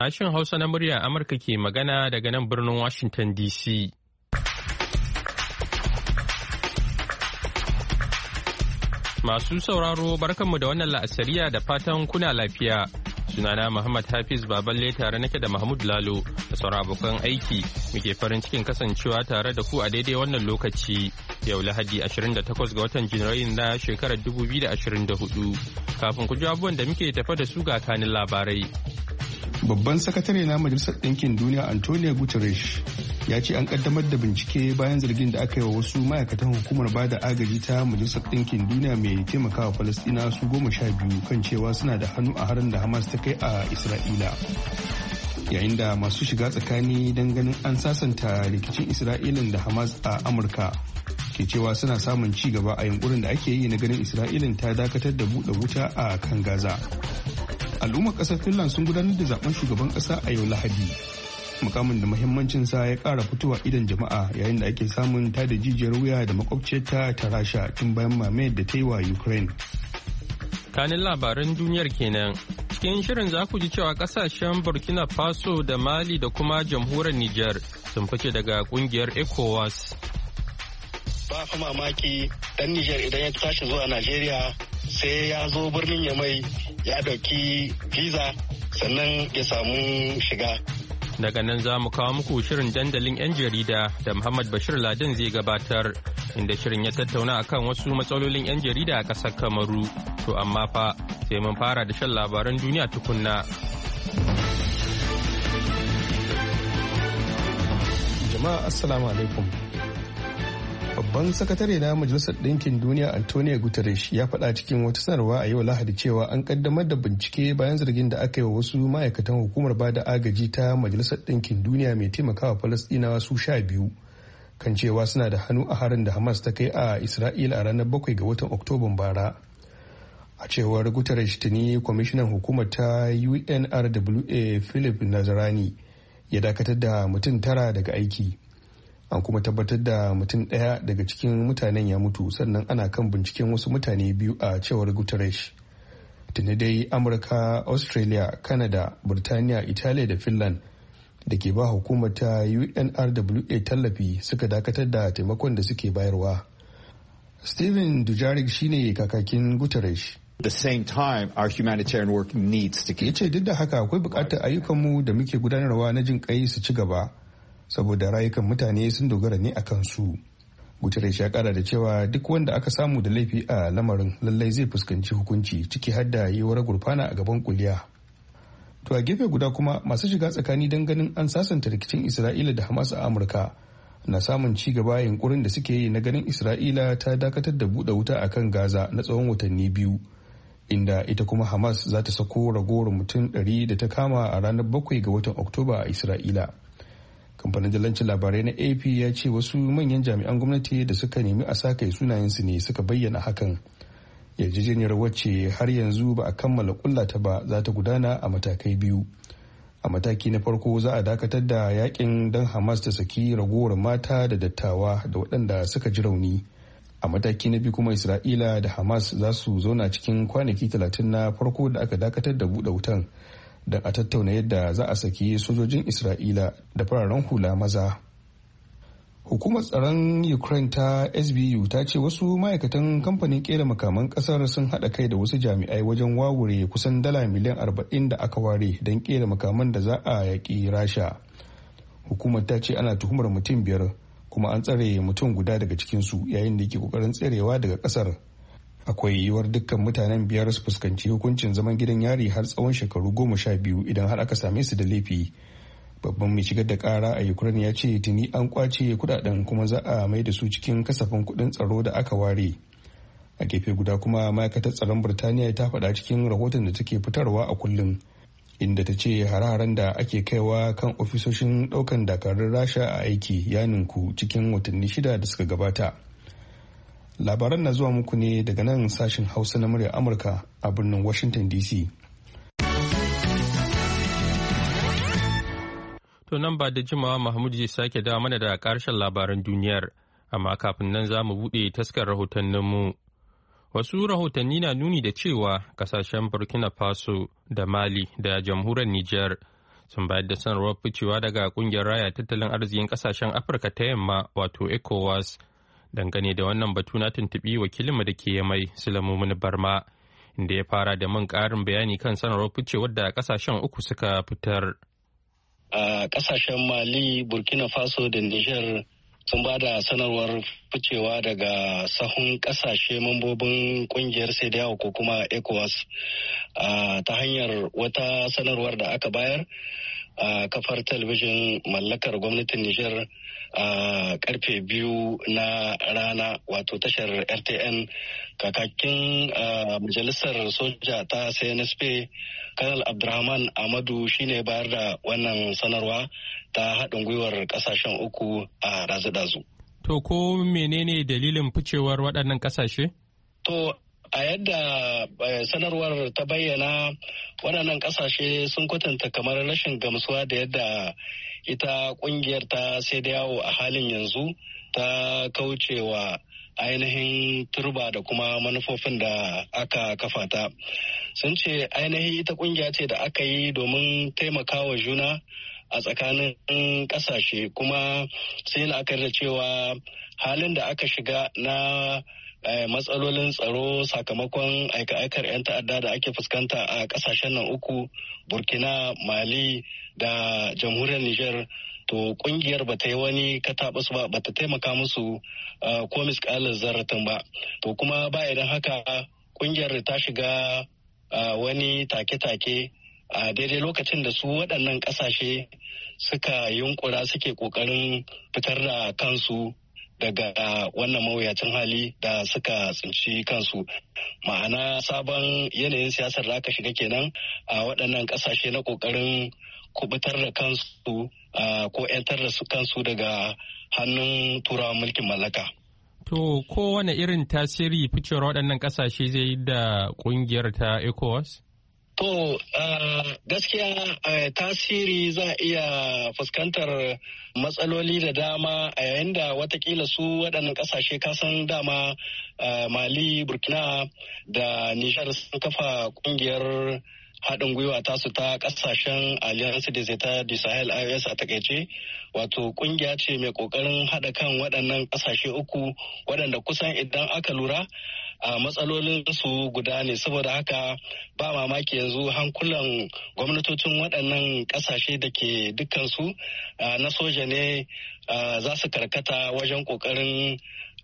Sashen Hausa na murya Amurka ke magana daga nan birnin Washington DC. Masu sauraro barkanmu da wannan la'asariya da fatan kuna lafiya. Sunana Muhammad Hafiz Baballe tare nake da Mahmud Lalo da sauran abokan aiki muke farin cikin kasancewa tare da ku a daidai wannan lokaci. Yau Lahadi 28 ga watan Janairu na shekarar 2024. Kafin ku ji abubuwan da muke tafa da su ga kanin labarai. Babban sakatare na Majalisar Ɗinkin Duniya Antonio Guterres ya ce an kaddamar da bincike bayan zargin da aka yi wa wasu ma'aikatan hukumar bada agaji ta Majalisar Ɗinkin Duniya mai taimakawa Falasɗina su 12 kan cewa suna da hannu a harin da Hamas ta kai a Isra'ila. Yayin da masu shiga tsakani don ganin an sasanta rikicin Isra'ilan da Hamas a Amurka ke cewa suna samun ci gaba a yunkurin da ake yi na ganin Isra'ilan ta dakatar da buɗe wuta a kan Gaza. Al'ummar kasar Finland sun gudanar da zaben shugaban kasa a yau Lahadi. Mukamin da muhimmancin sa ya kara fitowa idan jama'a yayin da ake samun tada jijiyar wuya da makwabciyarta ta Rasha tun bayan mamayar da ta yi wa Ukraine. Kanin labaran duniyar kenan. Cikin shirin za ku ji cewa kasashen Burkina Faso da Mali da kuma jamhuriyar Nijar sun fice daga kungiyar ECOWAS. Ba fa mamaki dan Nijar idan ya tashi zuwa Najeriya sai ya zo birnin Yamai ya dauki visa sannan ya samu shiga. Daga nan za mu kawo muku shirin dandalin 'yan jarida da Muhammad Bashir Ladin zai gabatar, inda shirin ya tattauna akan wasu matsalolin 'yan jarida a ƙasar Kamaru. To amma fa sai mun fara da shan labaran duniya tukunna. Jama'a assalamu alaikum. Babban sakatare na Majalisar Ɗinkin Duniya Antonio Guterres ya faɗa cikin wata sanarwa a yau Lahadi cewa an kaddamar da bincike bayan zargin da aka yi wa wasu ma'aikatan hukumar bada agaji ta Majalisar Ɗinkin Duniya mai taimakawa Falasɗinawa su 12 kan cewa suna da hannu a harin da Hamas ta kai a Isra'ila a ranar 7 ga watan Oktoban bara. A cewar Guterres tuni kwamishinan hukumar ta UNRWA Philip Nazarani ya dakatar da mutum 9 daga aiki. An kuma tabbatar da mutum ɗaya daga cikin mutanen ya mutu, sannan ana kan binciken wasu mutane 2 a cewar Guterres. Tuni dai Amurka, Australia, Canada, Burtaniya, Italiya da Finland da ke ba hukumar ta UNRWA tallafi suka dakatar da taimakon da suke bayarwa. Steven Dujarric shine kakakin Guterres. At the same time, our humanitarian work needs to keep. Yace duk da haka akwai bukatar ayyukanmu da muke gudanarwa na jin kai su ci gaba, saboda rayukan mutane sun dogara ne a kansu. Guterres ya kara da cewa duk wanda aka samu da laifi a lamarin lallai zai fuskanci hukunci, ciki har da yiwuwar gurfana a gaban kuliya. To a gefe guda kuma masu shiga tsakani don ganin an sasanta rikicin Isra'ila da Hamas a Amurka na samun ci gaba yunkurin da suke yi na ganin Isra'ila ta dakatar da buɗe wuta a kan Gaza na tsawon watanni 2, inda ita kuma Hamas za ta sako ragowar mutum 100 da ta kama a ranar 7 ga watan Oktoba a Isra'ila. Kamfanin dalancin labarai na AP ya ce wasu manyan jami'an gwamnati da suka nemi a sake sunayensu ne suka bayyana hakan. Yarjejeniyar wacce har yanzu ba a kammala kullata ba za ta gudana a matakai 2. A mataki na farko za a dakatar da yakin don Hamas ta saki ragowar mata da dattawa da waɗanda suka ji rauni. A mataki na biyu kuma Isra'ila da Hamas za su zauna cikin kwanaki 30 na farko da aka dakatar da buɗe wutan don a tattauna yadda za a saki sojojin Isra'ila da fararen hula maza. Hukumar tsaron Ukraine ta SBU ta ce wasu ma'aikatan kamfanin kera makaman kasar sun haɗa kai da wasu jami'ai wajen wawure kusan dala miliyan 40 da aka ware don kera makaman da za a yaƙi Rasha. Hukumar ta ce ana tuhumar mutum 5 kuma an tsare mutum guda daga cikinsu yayin da yake kokarin tserewa daga kasar. Akwai yiwuwar dukkan mutanen 5 su fuskanci hukuncin zaman gidan yari har tsawon shekaru 12 idan har aka same su da laifi. Babban mai shigar da kara a Ukraine ya ce tuni an kwace kudaden kuma za a mai da su cikin kasafin kudin tsaro da aka ware. A gefe guda kuma ma'aikatar tsaron Birtaniya ta faɗa cikin rahoton da take fitarwa a kullum, inda ta ce hare-haren da ake kaiwa kan ofisoshin ɗaukan dakarun Rasha a aiki ya ninku cikin watanni 6 da suka gabata. Labaran na zuwa muku ne daga nan sashen Hausa na muryar Amurka a birnin Washington DC. To nan ba da jimawa Mahmud zai sake dawo mana da ƙarshen labaran duniyar, amma kafin nan za mu buɗe taskar rahotanninmu. Wasu rahotanni na nuni da cewa kasashen Burkina Faso da Mali da jamhuriyar Nijar sun bayar da sanarwar ficewa daga kungiyar raya tattalin arzikin kasashen Afirka ta yamma wato ECOWAS. Dangane da wannan batu na tuntuɓi wakilinmu da ke Yamai Sulamumun Barma, inda ya fara da man ƙarin bayani kan sanarwar ficewar da kasashen uku suka fitar. A kasashen Mali, Burkina Faso da Niger sun ba da sanarwar ficewa daga sahun kasashe mambobin kungiyar CEDEAO ko kuma ECOWAS ta hanyar wata sanarwar da aka bayar a kafar talabijin mallakar gwamnatin Niger a karfe 2 na rana, wato tashar RTN. Kakakin majalisar soja ta CNSP Kanal Abdurrahman Amadu shine bayar da wannan sanarwa ta haɗin gwiwar ƙasashen uku a razu-dazu. To ko menene dalilin ficewar waɗannan ƙasashe? To a yadda sanarwar ta bayyana, waɗannan ƙasashe sun kwatanta kamar rashin gamsuwa da yadda ita ƙungiyar ta CEDEAO a halin yanzu ta kaucewa ainihin turba da kuma manufofin da aka kafa ta. Sun ce ainihin ita ƙungiya ce da aka yi domin taimakawa juna a tsakanin ƙasashe, kuma sai la'akari da cewa halin da aka shiga na matsalolin tsaro sakamakon aika-aikar 'yan ta'adda da ake fuskanta a ƙasashen nan uku, Burkina, Mali da jamhuriyar Niger, to kungiyar bata yi wani katabus ba, bata taimaka musu ko misƙalar zarratin ba. To kuma ba idan haka kungiyar ta shiga wani take-take a daidai lokacin da su waɗannan ƙasashe suka yunkura suke ƙoƙarin fitar da kansu daga wannan mawuyacin hali da suka tsinci kansu. Ma'ana sabon yanayin siyasar da aka shiga kenan a waɗannan ƙasashe na ƙoƙarin kubutar da kansu ko 'yantar da su kansu daga hannun turawan mulkin mallaka. To kowane irin tasiri ficewar waɗannan ƙasashe zai yi da ƙungiyar ta ECOWAS? To gaskiya tasiri za a iya fuskantar matsaloli da dama a yayin da watakila su waɗannan ƙasashe kasan dama Mali, Burkina da Nijar sun kafa ƙungiyar haɗin gwiwa tasu ta ƙasashen Alliance des États du Sahel IOS a takaice, wato ƙungiya ce mai ƙoƙarin haɗa kan waɗannan ƙasashe uku waɗanda kusan idan aka lura a matsalolin su guda ne. Saboda haka ba mamaki yanzu hankulan gwamnatocin waɗannan ƙasashe da ke dukkansu na soja ne za su karkata wajen ƙoƙarin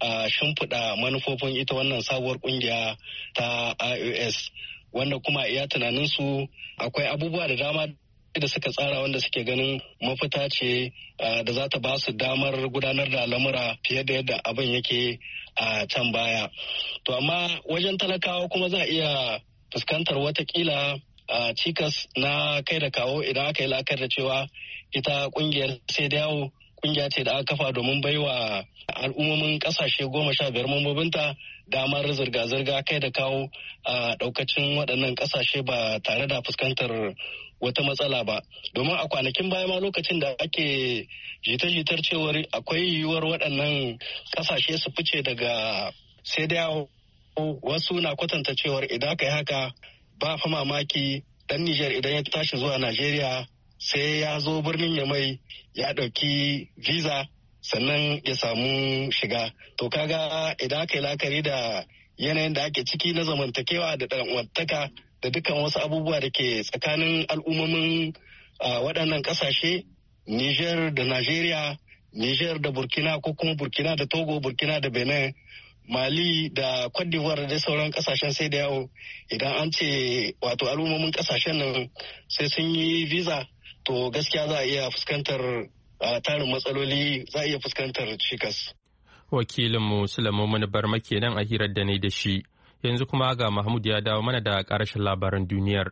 shimfiɗa manufofin ita wannan sabuwar ƙungiya ta IOS, wanda kuma iya tunaninsu akwai abubuwa da dama da suka tsara wanda suke ganin mafita ce da za ta ba su damar gudanar da lamura fiye da yadda abin yake a can baya. To amma wajen talakawa kuma za a iya fuskantar watakila cikas na kai da kawo idan aka yi la'akari da cewa ita kungiyar CEDEAO kungiya ce da aka kafa domin baiwa al'ummomin kasashe 15 mambobinta damar zirga-zirga kai da kawo a daukacin waɗannan kasashe ba tare da fuskantar wata matsala ba. Domin a kwanakin baya ma lokacin da ake jita-jitar cewar akwai yiwuwar waɗannan kasashe su fice daga CEDEAO, wasu na kwatanta cewar idan aka yi haka ba fa mamaki dan Nijar idan ya tashi zuwa Najeriya sai ya zo birnin Yamai ya ɗauki visa sannan ya samu shiga. To kaga idan aka yi la'akari da yanayin da ake ciki na zamantakewa da ɗan'uwantaka da dukkan wasu abubuwa da ke tsakanin al'ummomin waɗannan ƙasashe, Niger da Najeriya, Niger da Burkina ko kuma Burkina da Togo, Burkina da Benin, Mali da Cote d'Ivoire da sauran ƙasashen sai da yawo, idan an ce wato al'ummomin ƙasashen nan sai sun yi visa, to gaskiya za a iya fuskantar tarin matsaloli, za a iya fuskantar cikas. Wakilinmu Sulaiman Barma kenan a hirar da ne da shi. Yanzu kuma ga Mahmud ya dawo mana da ƙarashin labaran duniyar.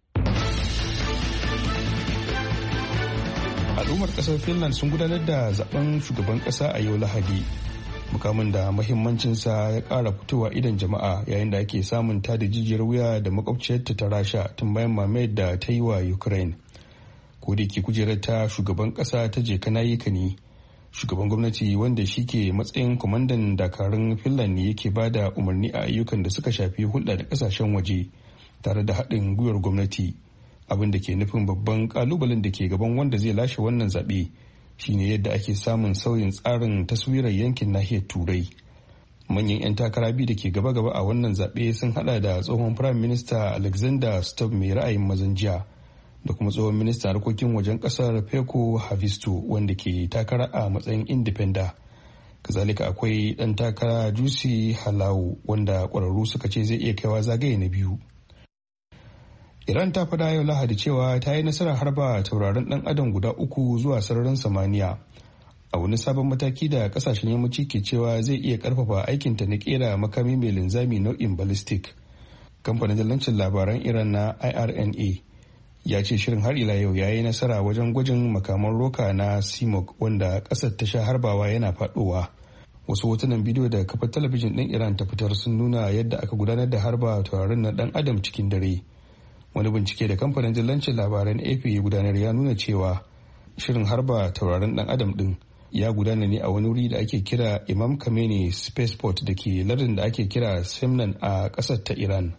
Al'ummar ƙasar Finland sun gudanar da zaben shugaban ƙasa a yau Lahadi. Mukamin da mahimmancinsa ya ƙara fitowa idan jama'a yayin da ake samun tada jijiyar wuya da makwabciyarta ta Rasha tun bayan mamayar da ta yi wa Ukraine. Ko da ke kujerar ta shugaban ƙasa ta je kanayika ne, shugaban gwamnati wanda shi ke matsayin kwamandan dakarun Finland ne yake ba da umarni a ayyukan da suka shafi hulɗa da ƙasashen waje tare da haɗin gwiwar gwamnati, abin da ke nufin babban kalubalen da ke gaban wanda zai lashe wannan zaɓe shine yadda ake samun sauyin tsarin taswirar yankin nahiyar turai. Manyan 'yan takara biyu da ke gaba-gaba a wannan zaɓe sun hada da tsohon firayim minista Alexander Stubb mai ra'ayin mazan jiya da kuma tsohon ministan harkokin wajen kasar Peko Havisto wanda ke takara a matsayin indifenda. Kazalika akwai dan takara Jussi Halawu wanda kwararru suka ce zai iya kaiwa zagaye na biyu. Iran ta faɗa yau Lahadi cewa ta yi nasarar harba tauraron dan adam guda 3 zuwa sararin samaniya a wani sabon mataki da kasashen yammaci ke cewa zai iya karfafa aikinta na kera makami mai linzami nau'in ballistic. Kamfanin dillancin labaran Iran na IRNA ya ce shirin har ila yau ya yi nasara wajen gwajin makaman roka na CMOC wanda kasar ta sha harbawa yana faɗowa. Wasu hotunan bidiyo da kafar talabijin ɗin Iran ta fitar sun nuna yadda aka gudanar da harba tauraron na ɗan adam cikin dare. Wani bincike da kamfanin dillancin labaran AP ya gudanar ya nuna cewa shirin harba tauraron ɗan adam ɗin ya gudana ne a wani wuri da ake kira Imam Khamenei Spaceport da ke lardin da ake kira Semnan a ƙasar ta Iran.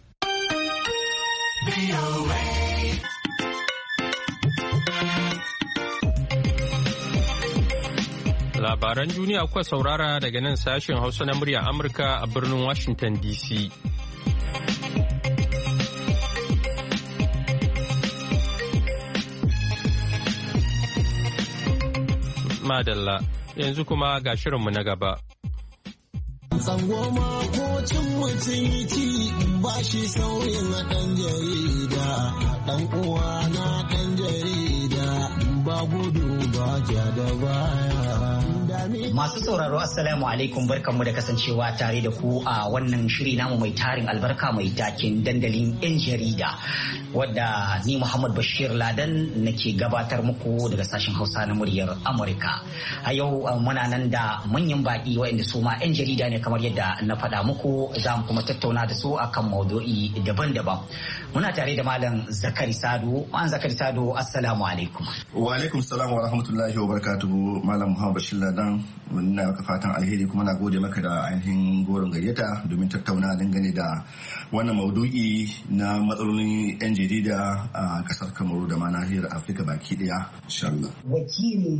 Labaran duniya kuka saurara daga nan sashen Hausa na muryar Amurka a birnin Washington DC. Madalla, yanzu kuma ga shirinmu na gaba. Tsangwama ko cin mutunci ba shi sauyin ɗan jarida, ɗan uwa na ɗan jarida, ba gudu ba ja da baya. Masu sauraro Assalamu alaikum, barkanmu da kasancewa tare da ku a wannan shiri namu mai tarin albarka mai taken dandalin 'yan jarida, wadda ni Muhammad Bashir Ladan nake gabatar muku daga sashen Hausa na muryar Amurka. A yau muna nan da manyan baƙi waɗanda su ma 'yan jarida ne kamar yadda na faɗa muku, za mu kuma tattauna da su akan maudu'i daban-daban. Muna tare da Malam Zakari Sado. Malam Zakari Sado, Assalamu alaikum. Wa alaikum salam wa rahmatullahi wa barakatuhu. Malam Muhammad Bashir Ladan, muna maka fatan alheri kuma na gode maka da ainihin goron gayyata domin tattauna dangane da wannan maudu'i na matsalolin 'yan jarida a kasar Kamaru da ma nahiyar Afirka baki daya, insha Allah. Wakilin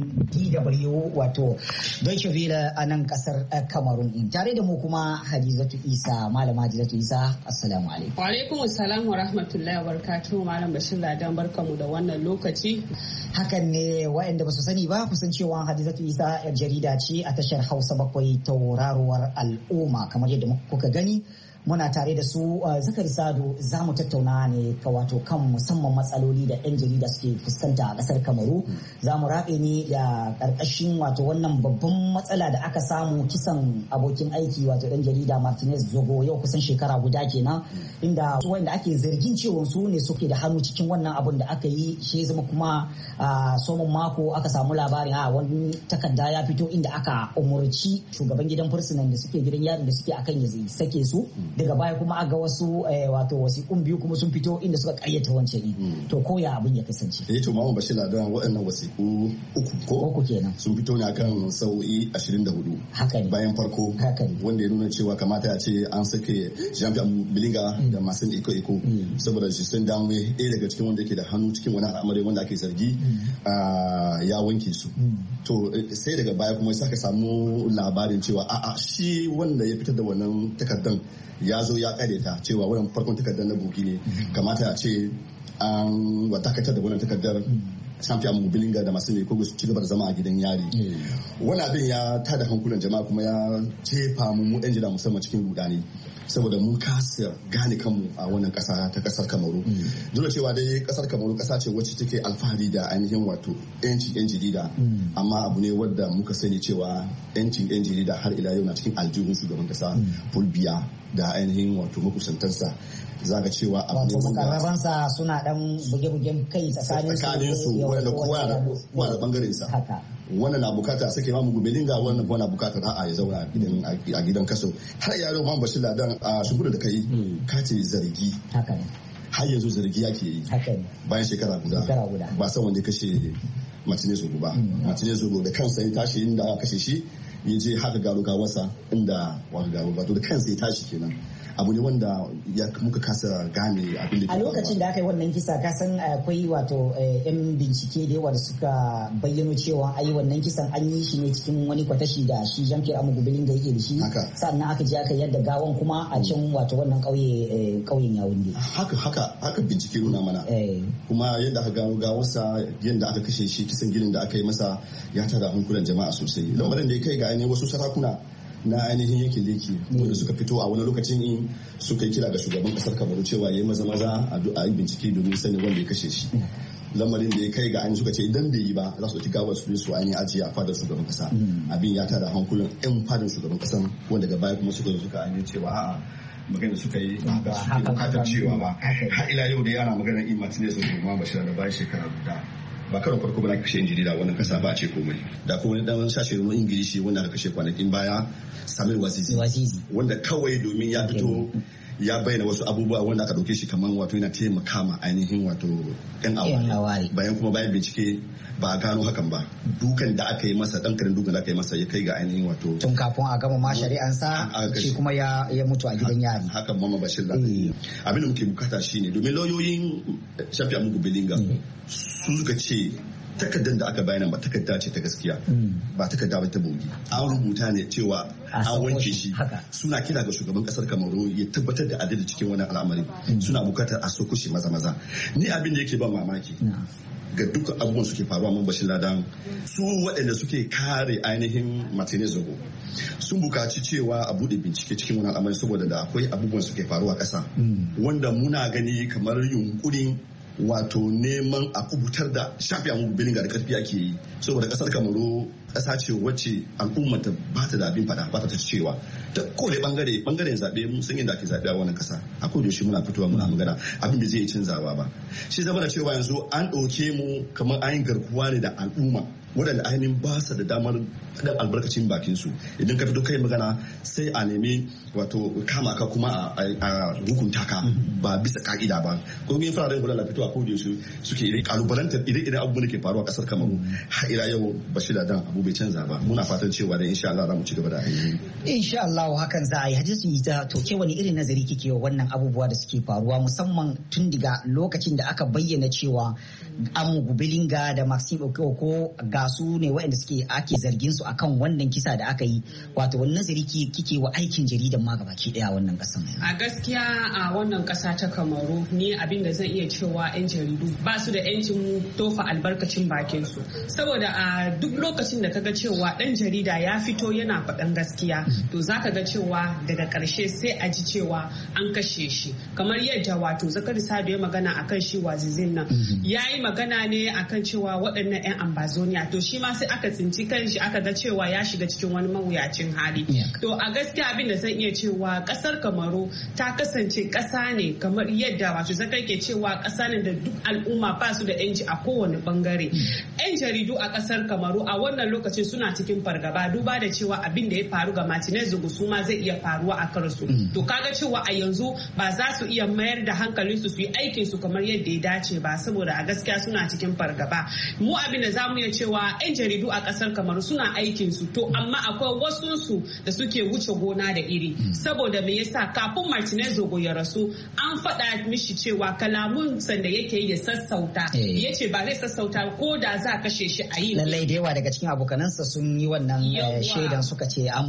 DW wato Deutsche Welle a nan kasar Kamaru tare da mu kuma Hadizatu Isa. Malama Hadizatu Isa, assalamu alaikum. Wa alaikum assalam wa rahmatullahi wa barakatuhu. Malam Bashir Ladan, barkamu da wannan lokaci. Hakan ne, waɗanda ba su sani ba kusan cewa Hadizatu Isa yar jarida ce a tashar Hausa 7 tauraruwar al'umma. Kamar yadda kuka gani muna tare da su. Zakari Sado, za mu tattauna ne wato kan musamman matsaloli da 'yan jarida suke fuskanta a kasar Kamaru. Za mu rabe ne da karkashin wato wannan babban matsala da aka samu, kisan abokin aiki wato ɗan jarida Martinez Zogo yau kusan shekara guda kenan, inda wanda ake zargin cewa su ne suke da hannu cikin wannan abun da aka yi. Shi zama kuma somon mako aka samu labarin wani takarda ya fito inda aka umurci shugaban gidan fursunan da suke gidan yarin da suke akan ya sake su. Daga baya kuma aga wasu wato wasiƙun biyu kuma sun fito inda suka ƙayyata wancan to ko ya abin ya kasance. To Muhammad Bashir Ladan, waɗannan wasiƙu uku kenan sun fito ne akan sau'i 24. Haka ne. Bayan farko wanda ya nuna cewa kamata ya ce an sake Jean-Pierre Bilinga da Masin Iko saboda shi sun dawo ɗaya daga cikin wanda yake da hannu cikin wani al'amari wanda ake zargi ya wanke su. To sai daga baya kuma sai aka samu labarin cewa a'a shi wanda ya fitar da wannan takardan ya zo ya kare ta cewa wannan farkon takardar na buki ne, kamata a ce an dakatar da wannan takardar Jean-Pierre Bilinga da masu ne ko su ci gaba da zama a gidan yari. Wannan abin ya tada hankulan jama'a kuma ya jefa mu 'yan jira musamman cikin rudani saboda mun kasa gane kanmu a wannan kasa ta kasar Kamaru. Dole cewa dai kasar Kamaru kasa ce wacce take alfahari da ainihin wato 'yancin 'yan jarida, amma abu ne wadda muka sani cewa 'yancin 'yan jarida har ila yau na cikin aljihun shugaban kasa Fulbiya da ainihin wato makusantansa. Za ka cewa abu ne wanda mukarrabansa suna dan buge-bugen kai tsakanin su wanda kowa da bangaren sa. Wannan na bukata sake ma mu Bilinga, wannan kuma na bukata ra'a ya zauna a gidan kaso. Har yaro Muhammad Bashir Ladan, a shugudu da kai ka ce zargi. Har yanzu zargi yake yi bayan shekara guda ba san wanda ya kashe Martinez Zogo ba. Martinez Zogo da kansa ya tashi inda aka kashe shi ya je haka garo gawarsa inda wani garo ba to da kansa ya tashi kenan. Abu ne wanda muka kasa gane abin da a lokacin da aka yi wannan kisa kasan akwai wato yan bincike da yawa da suka bayyano cewa ai wannan kisan an yi shi ne cikin wani kwatashi da shi Jean-Pierre Amogu Belinga yake da shi sannan aka je aka yadda gawan kuma a can wato wannan kauyen Yaounde. Haka bincike nuna mana kuma yadda aka gano gawarsa yadda aka kashe shi kisan ginin da aka yi masa ya tada hankulan jama'a sosai lamarin da ya kai ga ainihin wasu sarakuna na ainihin yankin leki wanda suka fito a wani lokacin in suka yi kira ga shugaban kasar Kamaru cewa ya yi maza a yi bincike domin sanin wanda ya kashe shi lamarin da ya kai ga ainihin suka ce idan bai yi ba za su ɗauki gawar su ainihin ajiye a fadar shugaban kasa abin ya tada hankulan yan fadar shugaban kasan wanda daga baya kuma suka ainihin cewa a'a magana suka yi ba su bukatar cewa ba har ila yau da yana maganar in Martinez kuma Bashir da bayan shekara guda ba karon farko ba na kashe yan jarida wannan kasa ba a ce komai da kuma wani dan sashe ruwan Ingilishi wanda aka kashe kwanakin baya Samuel Wazizi wanda kawai domin ya fito ya bayyana wasu abubuwa wanda aka dauke shi kamar wato yana taimaka ma ainihin wato yan awari bayan bincike ba a gano hakan ba dukan da aka yi masa dan karin dukan da aka yi masa ya kai ga ainihin wato tun kafin a gama ma shari'ansa shi kuma ya mutu a gidan yari hakan mama Bashir abin da muke bukata shine domin lauyoyin Jean-Pierre Amogu Belinga su suka ce takardar da aka bayyana ba takarda ce ta gaskiya ba takarda ba ta bogi an rubuta ne cewa an wanke shi suna kira ga shugaban kasar Kamaru ya tabbatar da adalci cikin wani al'amari suna bukatar a soko shi maza ni abin da yake ban mamaki ga duka abubuwan suke faruwa mun Bashir Ladan su waɗanda suke kare ainihin Martinez Zogo sun bukaci cewa a bude bincike cikin wani al'amari saboda da akwai abubuwan suke faruwa ƙasa wanda muna gani kamar yunkurin wato neman a kubutar da shafi Amogu Belinga da karfi ake yi saboda kasar Kamaru kasa ce wacce al'umma ta ba ta da abin fada ba ta cewa ta kole bangaren zabe mun san yadda ake zabe a wannan kasa a koda yaushe muna fitowa muna magana abin da zai yi canzawa ba shi zama da cewa yanzu an ɗauke mu kamar ayin garkuwa ne da al'umma waɗanda ainihin ba su da damar ɗan albarkacin bakin su idan ka fito kai magana sai a nemi wato kama ka kuma a hukunta ka ba bisa ka'ida ba ko yin fararen gudanar fito a koda yaushe suke kalubalantar ire-iren abubuwan da ke faruwa a kasar Kamaru har ila yau Bashir Dan abu bai canza ba muna fatan cewa da insha Allah za mu ci gaba da aiki insha Allah hakan za a yi Hadisu Isa to ke wani irin nazari kike wa wannan abubuwa da suke faruwa musamman tun daga lokacin da aka bayyana cewa Amogu Belinga da Maxime Okoko ga su ne waɗanda suke ake zargin su akan wannan kisa da aka yi wato wani nazari kike wa aikin jaridan ma gabaki daya wannan kasan a gaskiya a wannan kasa ta Kamaru ni abin da zan iya cewa yan jaridu ba su da yancin tofa albarkacin bakin su saboda a duk lokacin da kaga cewa dan jarida ya fito yana faɗan gaskiya to zaka ga cewa daga ƙarshe sai a ji cewa an kashe shi kamar yadda wato Zakari Sado ya magana akan shi Wazizin nan yayi magana ne akan cewa waɗannan 'yan Ambazonia to shi ma sai aka tsinci kanshi aka ga cewa ya shiga cikin wani mawuyacin hali to a gaskiya abin da zan iya cewa kasar Kamaru ta kasance ƙasa ne kamar yadda wato Zakari ke cewa ƙasa ne da duk al'umma ba su da 'yanci a kowane bangare 'yan jaridu a ƙasar Kamaru a wannan lokacin suna cikin fargaba duba da cewa abin da ya faru ga Martinez Zogo su ma zai iya faruwa a kansu to kaga cewa a yanzu ba za su iya mayar da hankalinsu su yi aikin su kamar yadda ya dace ba saboda a gaskiya suna cikin fargaba mu abin da zamu iya cewa 'yan jaridu a kasar Kamaru suna aikin su to amma akwai wasu su da suke wuce gona da iri saboda me yasa kafin Martinez Zogo ya rasu an faɗa mishi cewa kalamun sanda yake ya sassauta yace ba zai sassauta ko da za a kashe shi a yi lallai da yawa daga cikin abokanansa sun yi wannan shaidan suka ce an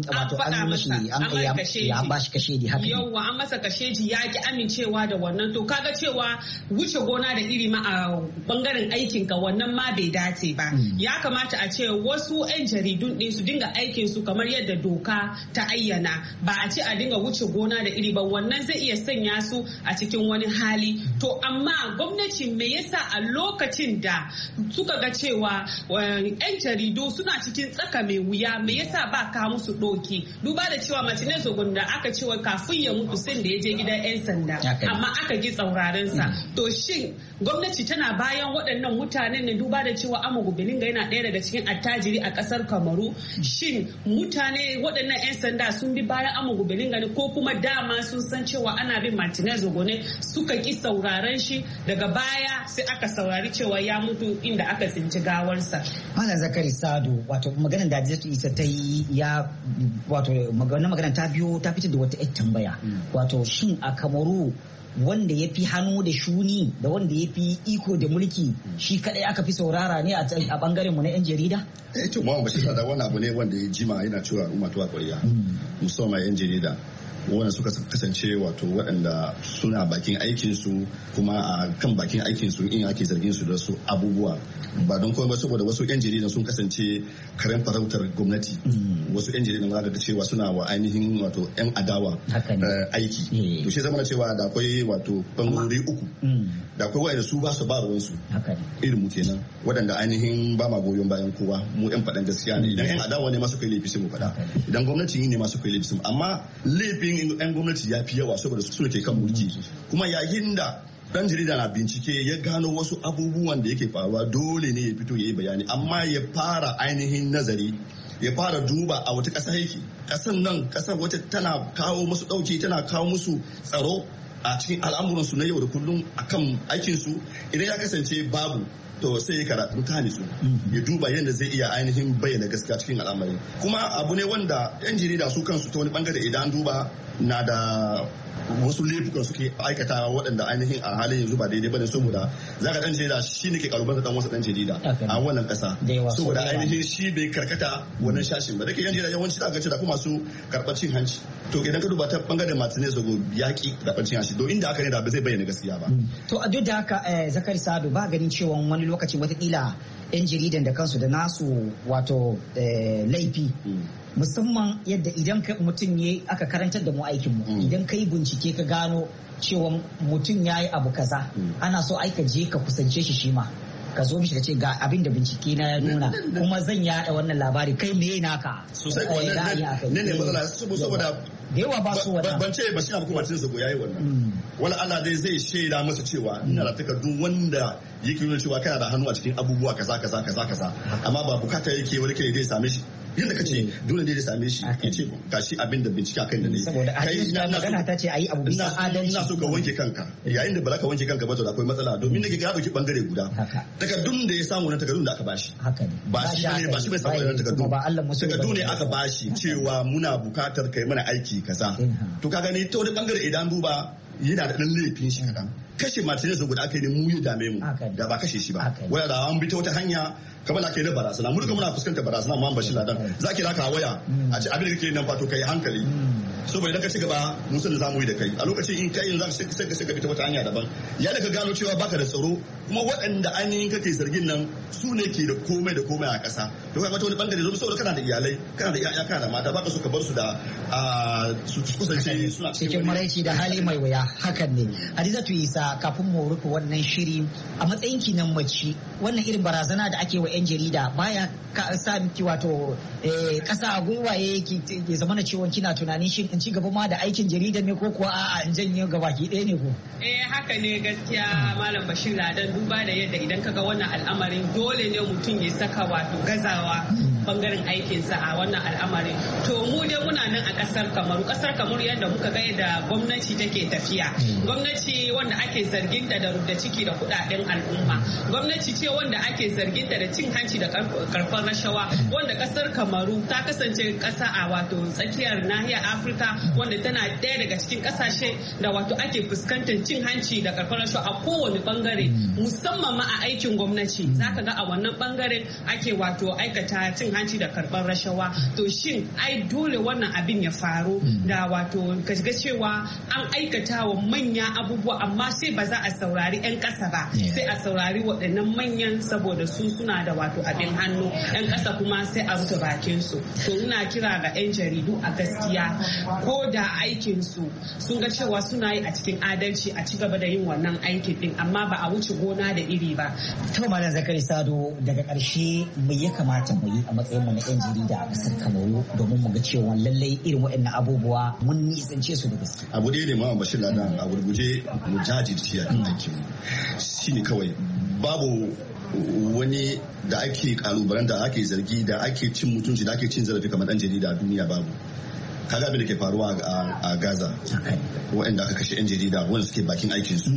ba shi kashedi haka yawa an masa kashedi ya ki amincewa da wannan to kaga cewa wuce gona da iri ma a bangaren aikin ka wannan ma bai dace ba ya kamata a ce wasu 'yan jaridun din su dinga aikin su kamar yadda doka ta ayyana ba a ce a dinga wuce gona da iri ba wannan zai iya sanya su a cikin wani hali to amma gwamnati me yasa a lokacin da suka ga cewa 'yan jaridu suna cikin tsaka mai wuya me yasa ba ka musu doki duba da cewa Martinez Zogo da aka cewa kafin ya mutu sai da ya je gidan 'yan sanda amma aka gi tsauraran sa to shin gwamnati tana bayan waɗannan mutanen ne duba da cewa Amogu Belinga yana ɗaya daga cikin attajiri a ƙasar Kamaru. Shin mutane waɗannan 'yan sanda sun bi bayan Amogu Belinga ne ko kuma dama sun san cewa ana bin Martinez Ogone suka ki sauraren shi daga baya sai aka saurari cewa ya mutu inda aka tsinci gawarsa. Malam Zakari Sado, wato maganar da Hadiza Isa ta yi wato maganar ta biyo ta fitar da wata tambaya. Wato shin a Kamaru wanda ya fi hannu da shuni da wanda ya fi iko da mulki shi kadai aka fi saurara ne a bangaren mu na 'yan jarida? To ma ba shi da wani abu ne wanda ya jima yana cewa al'umma tuwa ƙwarya musamman 'yan jarida wanda suka kasance wato waɗanda suna bakin aikinsu kuma a kan bakin aikinsu in ake zargin su da su abubuwa ba don kuma saboda wasu 'yan jaridan sun kasance karen farautar gwamnati wasu 'yan jaridan za ga cewa suna wa ainihin wato 'yan adawa aiki to shi zama cewa da akwai wato bangarori uku da akwai waɗanda su ba su ba ruwansu irin mu kenan waɗanda ainihin ba ma goyon bayan kowa mu 'yan faɗan gaskiya ne idan 'yan adawa ne masu kai laifi sai mu faɗa idan gwamnati ne masu kai laifi amma laifin 'yan gwamnati ya fi yawa saboda su ke kan mulki kuma yayin da dan jarida na bincike ya gano wasu abubuwan da yake faruwa dole ne ya fito ya yi bayani amma ya fara ainihin nazari ya fara duba a wata ƙasa yake ƙasan nan ƙasar wata tana kawo musu ɗauki tana kawo musu tsaro a cikin al'amuransu na yau da kullum akan aikinsu idan ya kasance babu to sai ya karatu mutane su ya duba yadda zai iya ainihin bayyana gaskiya cikin al'amari kuma abu ne wanda 'yan jarida su kansu ta wani bangare idan duba na da wasu laifukan suke aikata waɗanda ainihin a halin yanzu ba daidai bane saboda za ka dan jarida shi ne ke kalubar dan wasu dan jarida a wannan ƙasa saboda ainihin shi bai karkata wannan shashin ba da ke yan jarida yawanci da gaci da kuma su karɓar cin hanci to idan ka duba ta bangaren Martinez Ogo yaƙi karɓar cin hanci to inda haka ne da ba zai bayyana gaskiya ba to a duk da haka Zakari Sado ba ganin cewa wani lokacin watakila 'yan jaridan da kansu da nasu wato laifi musamman yadda idan mutum ya aka karantar da mu aikinmu idan ka yi bincike ka gano cewa mutum ya yi abu kaza ana so aika je ka kusance shi ma ka zo mishi ka ce ga abin da bincike na ya nuna kuma zan yada wannan labari kai me naka sosai ko ne matsala saboda da yawa ba su wannan ban ce ba shi abu kuma tun zago yayi wannan wala Allah dai zai shaida masa cewa ina da takardun wanda yake nuna cewa kana da hannu a cikin abubuwa kaza amma ba bukata yake wani kai dai same shi yadda ka ce dole ne da same shi ya ce ga shi abin da bincike akan da ne saboda magana ta ce ayi abu bisa adalci ina so ka wanke kanka yayin da ba za ka wanke kanka ba to akwai matsala domin nake ga dauki bangare guda takardun da ya samu na takardun da aka bashi ba shi bai samu wannan takardun ne aka bashi cewa muna bukatar kai mana aiki kaza to ka gani ta wani bangare idan duba yana da ɗan laifin shi kaɗan kashe Martinez guda aka yi ne mu ya dame mu da ba kashe shi ba waya da an bi ta wata hanya kamar da ke da barazana mu duka muna fuskantar barazana mu an bashi ladan za ki raka waya a ce abin da kake nan fa to kai hankali saboda idan ka ci gaba mun san da zamu yi da kai a lokacin in kai yanzu sai ka bi ta wata hanya daban ya da ka gano cewa baka da tsaro kuma waɗanda ainihin kake zargin nan su ne ke da komai a ƙasa to kaga ta wani bangare zo saboda kana da iyalai kana da iyaya kana da mata baka so ka bar su da su kusance suna cikin maraici da hali mai wuya hakan ne Hadizatu Isa kafin mu rufe wannan shiri a matsayin ki nan mace wannan irin barazana da ake wa 'yan jarida baya sa miki wato ƙasa a gwiwaye ke zama na cewa kina tunanin shi in ci gaba ma da aikin jarida ne ko kuwa a'a in janye gabaki ɗaya ne ko haka ne gaskiya Malam Bashir Ladan duba da yadda idan kaga wannan al'amarin dole ne mutum ya saka wato gazawa bangaren aikinsa a wannan al'amarin to mu dai muna nan a kasar Kamaru yadda muka ga yadda gwamnati take tafiya gwamnati wanda ake zarginta da rubda ciki da kudaden al'umma gwamnati ce wanda ake zarginta da cin hanci da karfan rashawa wanda kasar Kamaru ta kasance kasa a wato tsakiyar nahiyar Afirka wanda tana ɗaya daga cikin kasashe da wato ake fuskantar cin hanci da karfan rashawa a kowane bangare musamman ma a aikin gwamnati zaka ga a wannan bangaren ake wato aikata cin hanci da karban rashawa to shin ai dole wannan abin ya faru da wato kaga cewa an aikata wa manya abubuwa amma sai ba za a saurari 'yan ƙasa ba sai a saurari waɗannan manyan saboda su suna da wato abin hannu 'yan ƙasa kuma sai a rufe bakin su to ina kira ga 'yan jaridu a gaskiya ko da aikin su sun ga cewa suna yi a cikin adalci a ci gaba da yin wannan aikin din amma ba a wuce gona da iri ba. To Malam Zakari Sado daga ƙarshe me ya kamata mu yi a matsayin mu na 'yan jarida a ƙasar Kamaru domin mu ga cewa lallai irin waɗannan abubuwa mun nisance su da gaske. Abu ɗaya ne ma Bashir Ladan a gurguje mu jajirce a kan aikin shine kawai babu wani da ake kalubalen da ake zargi da ake cin mutunci da ake cin zarafi kamar dan jarida a duniya babu. Kaga abin da ke faruwa a Gaza waɗanda aka kashe 'yan jarida wanda suke bakin aikinsu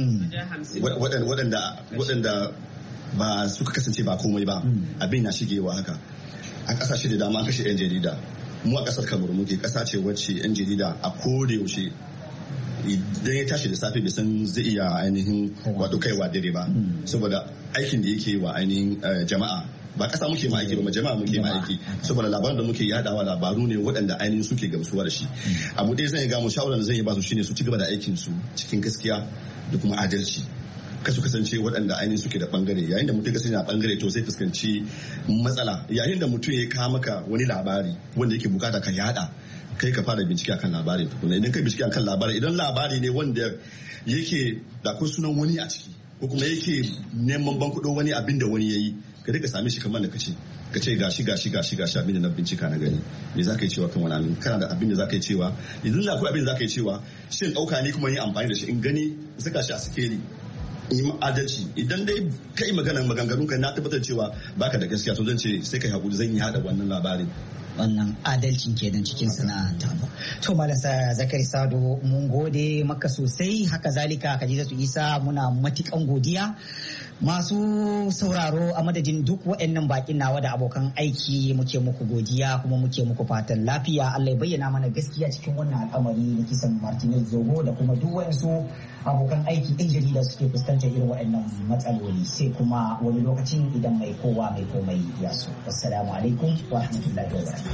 waɗanda ba suka kasance ba komai ba abin na shigewa haka a ƙasashe da dama kashe 'yan jarida. Mu a ƙasar Kamaru muke ƙasa ce wacce 'yan jarida a koda yaushe idan ya tashi da safe bai san zai iya ainihin wato kaiwa dare ba saboda aikin da yake wa ainihin jama'a. Ba kasa muke ma aiki ba jama'a muke ma aiki saboda labaran da muke yadawa labaru ne waɗanda ainihin suke gamsuwa da shi. Abu ɗaya zan yi gamu shawarar da zan yi ba su shine su ci gaba da aikin su cikin gaskiya da kuma adalci. Kasu kasance waɗanda ainihin suke da bangare yayin da mutum kasance na bangare to sai fuskanci matsala. Yayin da mutum ya kawo maka wani labari wanda yake bukata ka yada kai ka fara bincike akan labarin tukuna. Idan kai bincike akan labari idan labari ne wanda yake da akwai sunan wani a ciki ko kuma yake neman bankudo wani abin da wani yayi ka rika same shi kamar da kace gashi abin da na bincika na gani me zaka yi cewa kan wani abin kana da abin da zaka yi cewa idan na akwai abin da zaka yi cewa shin dauka ne kuma yi amfani da shi in gani saka shi a sikeli in yi adalci. Idan dai kai maganganun ka na tabbatar cewa baka da gaskiya to zan ce sai kai hakuri zan yi hada wannan labarin. Wannan adalcin kenan cikin sana'ata. To Malasa Zakari Sado mun gode maka sosai, haka zalika Khadijatu Isa muna matukan godiya. Masu sauraro a madadin duk waɗannan bakin nawa da abokan aiki muke muku godiya kuma muke muku fatan lafiya. Allah ya bayyana mana gaskiya cikin wannan al'amari na kisan Martinez Zogo da kuma duk waɗansu abokan aiki ɗin jarida suke fuskantar irin waɗannan matsaloli, sai kuma wani lokacin idan mai kowa mai komai ya so. Assalamu alaikum wa rahmatullahi wa barakatuh.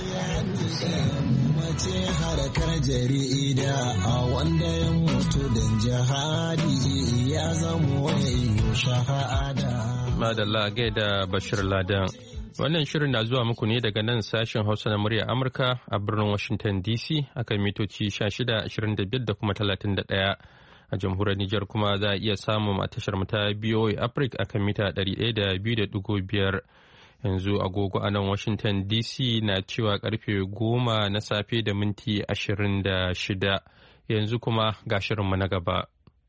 Mace harkar jarida a wanda ya mutu don jihadi ya zama wani shahada. Madalla gaida Bashir Ladan. Wannan shirin na zuwa muku ne daga nan sashen Hausa na murya Amurka a birnin Washington DC akan mitoci 16, 25 da kuma 31. A jamhuriyar Nijar kuma za a iya samun a tashar mu ta BOA Africa akan mita 102.5. Yanzu agogo a nan Washington DC na cewa karfe 10 na safe da minti 26. Yanzu kuma ga shirinmu na gaba.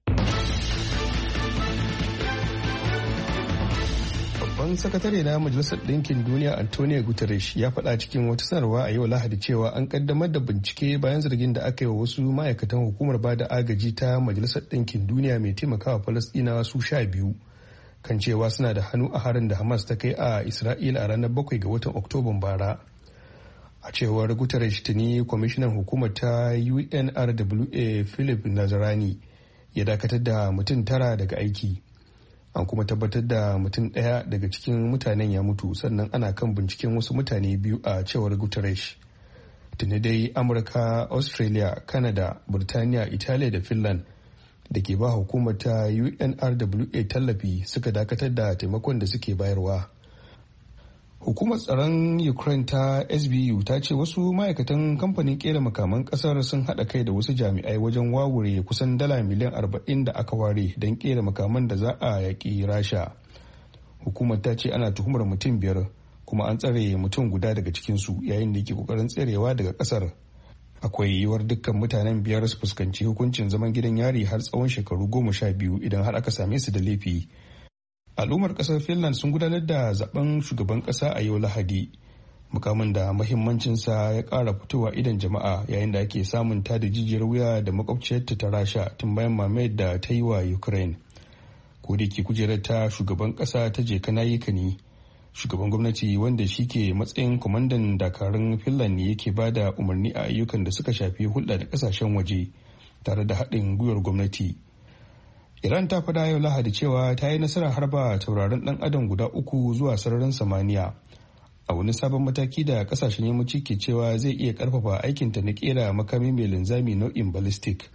Babban sakatare na Majalisar Ɗinkin Duniya Antonio Guterres ya faɗa cikin wata sanarwa a yau Lahadi cewa an kaddamar da bincike bayan zargin da aka yi wa wasu ma'aikatan hukumar bada agaji ta Majalisar Ɗinkin Duniya mai taimakawa Falasɗinawa su 12 kan cewa suna da hannu a harin da Hamas ta kai a Isra'ila a ranar 7 ga watan Oktoban bara. A cewar Guterres tuni kwamishinan hukumar ta UNRWA Philip Nazarani ya dakatar da mutum 9 daga aiki. An kuma tabbatar da mutum 1 daga cikin mutanen ya mutu, sannan ana kan binciken wasu mutane 2 a cewar Guterres. Tuni dai Amurka, Australia, Canada, Burtaniya, Italiya da Finland da ke ba hukumar ta UNRWA tallafi suka dakatar da taimakon da suke bayarwa. Hukumar tsaron Ukraine ta SBU ta ce wasu ma'aikatan kamfanin kera makaman kasar sun haɗa kai da wasu jami'ai wajen wawure kusan dala miliyan 40 da aka ware don kera makaman da za a yaƙi Rasha. Hukumar ta ce ana tuhumar mutum 5 kuma an tsare mutum guda daga cikinsu yayin da yake kokarin tserewa daga kasar. Akwai yiwuwar dukkan mutanen 5 su fuskanci hukuncin zaman gidan yari har tsawon shekaru 12 idan har aka same su da laifi. Al'ummar kasar Finland sun gudanar da zaben shugaban kasa a yau Lahadi, mukamin da mahimmancinsa ya kara fitowa idan jama'a yayin da ake samun tada jijiyar wuya da makwabciyarta ta Rasha tun bayan mamayar da ta yi wa Ukraine. Ko da ke kujerar ta shugaban kasa ta je kana yi kani, shugaban gwamnati wanda shi ke matsayin kwamandan dakarun Finland ne yake ba da umarni a ayyukan da suka shafi hulɗa da kasashen waje tare da haɗin gwiwar gwamnati. Iran ta faɗa yau Lahadi cewa ta yi nasarar harba tauraron ɗan adam guda 3 zuwa sararin samaniya a wani sabon mataki da kasashen yammaci ke cewa zai iya karfafa aikinta na kera makami mai linzami nau'in ballistic.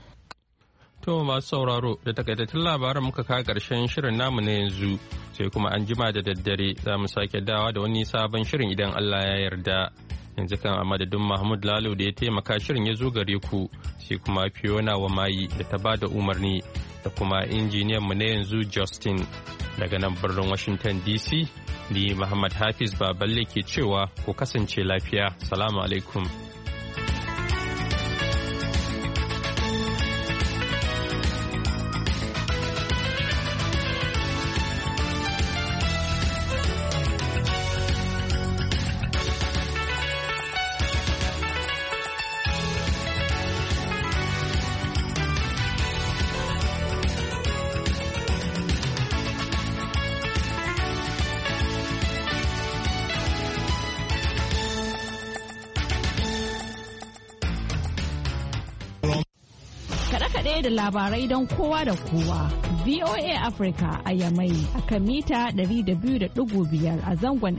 To masu sauraro da takaitattun labaran muka kawo ƙarshen shirin namu na yanzu, sai kuma an jima da daddare za mu sake dawa da wani sabon shirin idan Allah ya yarda. Yanzu kan a madadin Mahmud Lalo da ya taimaka shirin ya zo gare ku, sai kuma Fiona wa Mayi da ta bada umarni da kuma injiniyan mu na yanzu Justin. Daga nan birnin Washington DC, ni Muhammad Hafiz Baballe ke cewa ku kasance lafiya. Salamu alaikum. ɗaya da labarai don kowa da kowa. VOA Africa a Yamai akan mita 200.5 a zangon